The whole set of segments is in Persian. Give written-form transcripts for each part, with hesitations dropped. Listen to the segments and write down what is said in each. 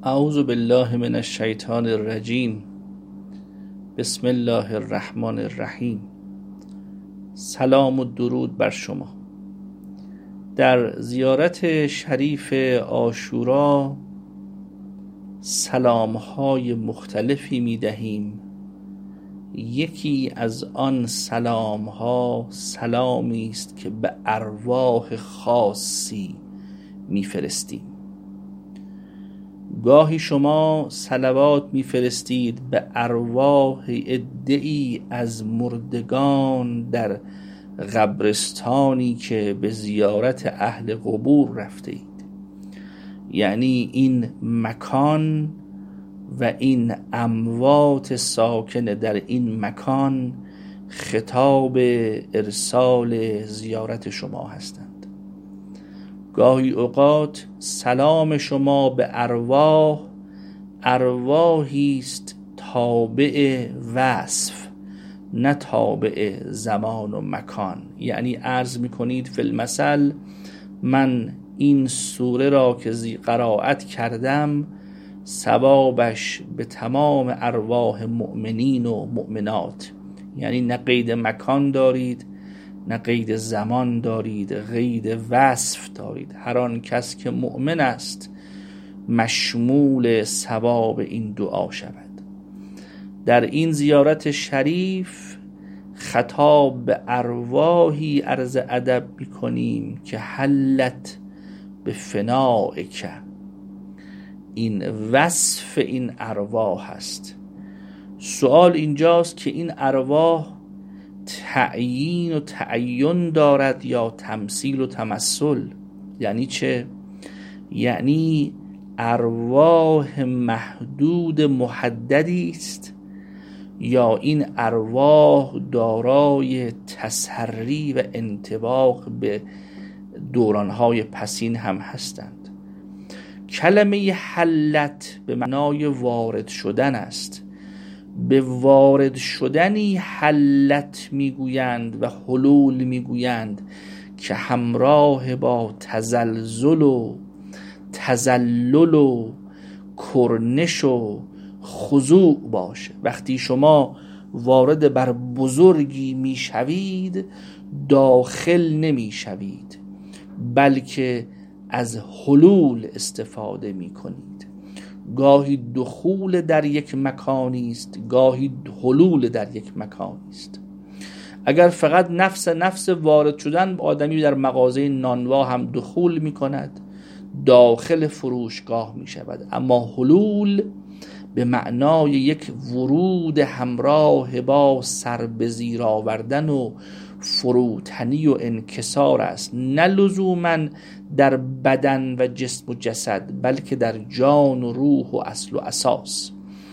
اعوذ بالله من الشیطان الرجیم. بسم الله الرحمن الرحیم. سلام و درود بر شما. در زیارت شریف عاشورا سلام‌های مختلفی می‌دهیم. یکی از آن سلام‌ها سلامی است که به ارواح خاصی می‌فرستیم. گاهی شما صلوات می‌فرستید به ارواح عده‌ای از مردگان در قبرستانی که به زیارت اهل قبور رفتید. یعنی این مکان و این اموات ساکن در این مکان خطاب ارسال زیارت شما هستند. گاهی اوقات سلام شما به ارواحی است تابع وصف، نه تابع زمان و مکان. یعنی عرض میکنید فی المثل من این سوره را که قرائت کردم ثوابش به تمام ارواح مؤمنین و مؤمنات. یعنی نه قید مکان دارید، نه قید زمان دارید، قید وصف دارید. هر آن کس که مؤمن است مشمول ثواب این دعا شود. در این زیارت شریف خطاب به ارواحی عرض ادب می‌کنیم که حلت به فنائک. این وصف این ارواح است. سوال اینجاست که این ارواح تعیین و تعین دارد یا تمثیل و تمثل؟ یعنی چه؟ یعنی ارواح محدود محددی است یا این ارواح دارای تسری و انطباق به دورانهای پسین هم هستند؟ کلمه حلت به معنای وارد شدن است. به وارد شدنی حلت میگویند و حلول میگویند که همراه با تزلزل و تذلل و کرنش و خضوع باشه. وقتی شما وارد بر بزرگی میشوید داخل نمیشوید، بلکه از حلول استفاده میکنید. گاهی دخول در یک مکانی است، گاهی حلول در یک مکانی است. اگر فقط نفس وارد شدن، آدمی در مغازه نانوا هم دخول می کند، داخل فروشگاه می شود. اما حلول به معنای یک ورود همراه با سر به زیر آوردن و فروتنی و انکسار است، نه لزوماً در بدن و جسم و جسد، بلکه در جان و روح و اصل و اساس.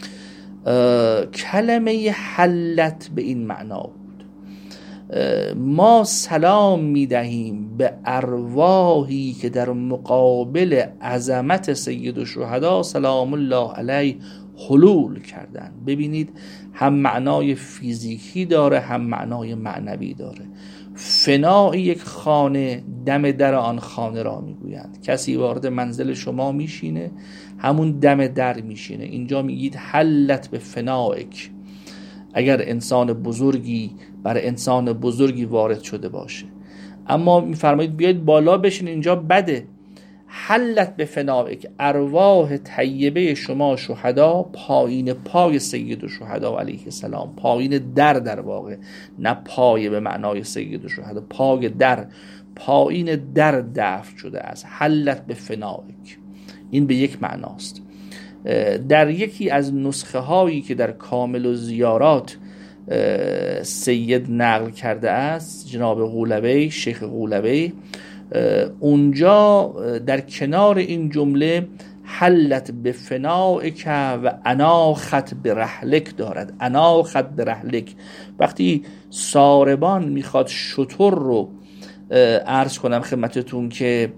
کلمه حلت به این معنا بود. ما سلام میدهیم به ارواحی که در مقابل عظمت سید الشهدا سلام الله علیه حلول کردن. ببینید هم معنای فیزیکی داره هم معنای معنوی داره. فناء یک خانه دم در آن خانه را میگویند. کسی وارد منزل شما میشینه همون دم در میشینه. اینجا میگید حلت به فنائک. اگر انسان بزرگی بر انسان بزرگی وارد شده باشه، اما میفرمایید بیاید بالا بشین، اینجا بده. حلت به فنائک، ارواح طیبه شما شهدا پایین پای سید الشهدا علیه السلام، پایین در واقع، نه پای به معنای سید الشهدا، پای در، پایین در دفن شده است. حلت به فنائک، این به یک معناست. در یکی از نسخه هایی که در کامل و زیارات سید نقل کرده است، جناب غولبی، شیخ غولبی، اونجا در کنار این جمله حلت به فنائک و اناخت به رحلک دارد. اناخت به رحلک، وقتی ساربان میخواد شتر رو عرض کنم خدمتتون که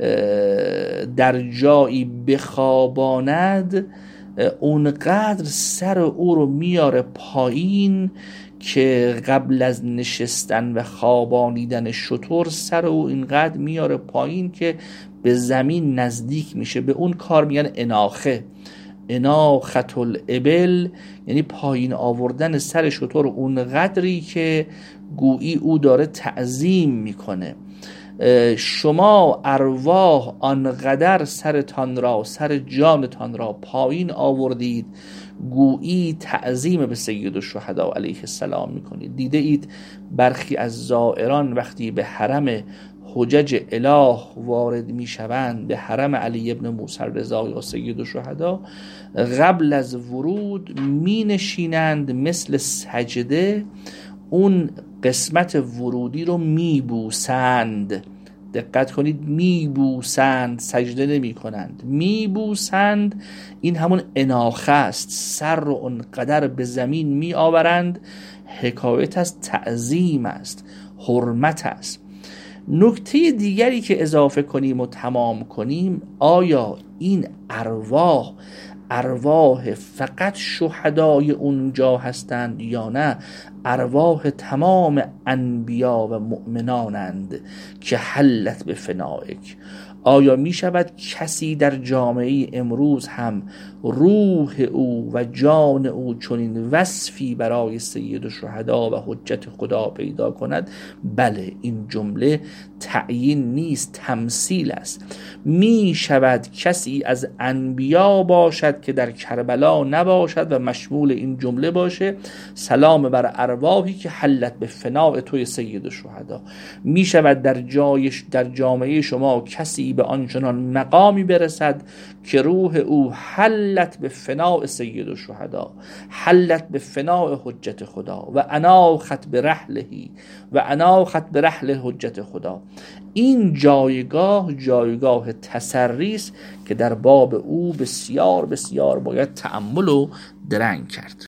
در جایی بخواباند، اونقدر سر او رو میاره پایین که قبل از نشستن و خوابانیدن شتر سر او اینقدر میاره پایین که به زمین نزدیک میشه. به اون کار میگن اناخه، اناخت الابل، یعنی پایین آوردن سر شتر اون قدری که گویی او داره تعظیم میکنه. شما ارواح آنقدر سرتان را، سر جانتان را پایین آوردید، گویی تعظیم به سید الشهدا علیه السلام میکنید. دیده اید برخی از زائران وقتی به حرم حجج اله وارد میشوند، به حرم علی ابن موسی رضا یا سید الشهدا، قبل از ورود می نشینند مثل سجده، اون قسمت ورودی رو می بوسند. دقت کنید، می بوسند، سجده نمی کنند، می بوسند. این همون اناخه است، سر رو اونقدر به زمین می آورند. حکایت از تعظیم است، حرمت است. نکته دیگری که اضافه کنیم و تمام کنیم، آیا این ارواح فقط شهدای اونجا هستند یا نه ارواح تمام انبیا و مؤمنانند که حلت به فنائک؟ آیا می شود کسی در جامعه امروز هم روح او و جان او چنین وصفی برای سید الشهدا و حجت خدا پیدا کند؟ بله، این جمله تعیین نیست، تمثیل است. می شود کسی از انبیا باشد که در کربلا نباشد و مشمول این جمله باشه، سلام بر ارواحی که حلت به فناء توی سید الشهدا. می شود در جامعه شما کسی به آنچنان مقامی برسد که روح او حلت به فناء سید الشهدا، حلت به فناء حجت خدا و اناخت به رحلهی و اناخت به رحل حجت خدا. این جایگاه تسری است که در باب او بسیار بسیار باید تأمل و درنگ کرد.